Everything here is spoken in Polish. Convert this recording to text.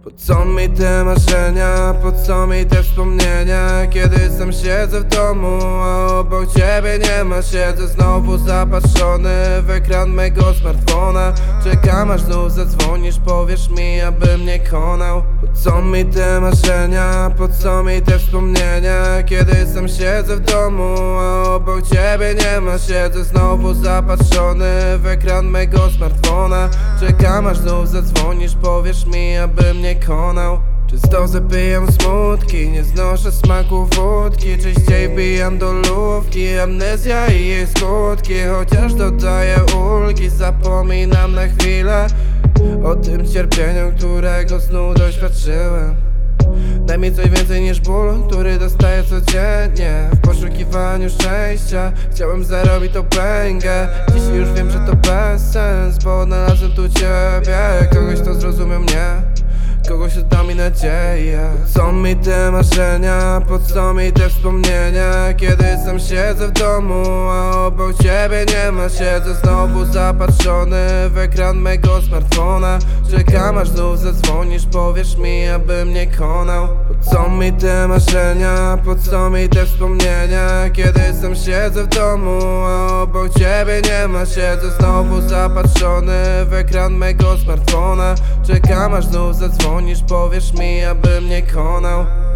Po co mi te marzenia, po co mi te wspomnienia, kiedy sam siedzę w domu, a obok ciebie nie ma. Siedzę znowu zapatrzony w ekran mego smartfona. Czekam aż znów zadzwonisz, powiesz mi, abym nie konał. Po co mi te marzenia, po co mi te wspomnienia, kiedy sam siedzę w domu, a obok ciebie nie ma. Siedzę znowu zapatrzony w ekran mego smartfona. Czekam aż znów zadzwonisz, powiesz mi, abym nie konał. Często zapijam smutki, nie znoszę smaku wódki. Częściej bijam do lówki, amnezja i jej skutki. Chociaż dodaję ulgi, zapominam na chwilę o tym cierpieniu, którego snu doświadczyłem. Daj mi coś więcej niż ból, który dostaję codziennie. W poszukiwaniu szczęścia chciałem zarobić tą pęgę. Dziś już wiem, że to bez sens, bo odnalazłem tu ciebie. Kogoś, kto zrozumiał mnie, kogoś, kto dał mi nadzieję. Po co mi te marzenia, po co mi te wspomnienia, kiedy sam siedzę w domu, a obok ciebie nie ma. Siedzę znowu zapatrzony w ekran mego smartfona. Czekam aż znów zadzwonisz, powiesz mi, abym nie konał. Po co mi te marzenia, po co mi te wspomnienia, kiedy sam siedzę w domu, a obok ciebie nie ma. Siedzę znowu zapatrzony w ekran mego smartfona. Czekam aż znów zadzwonisz, powiesz mi, abym nie konał.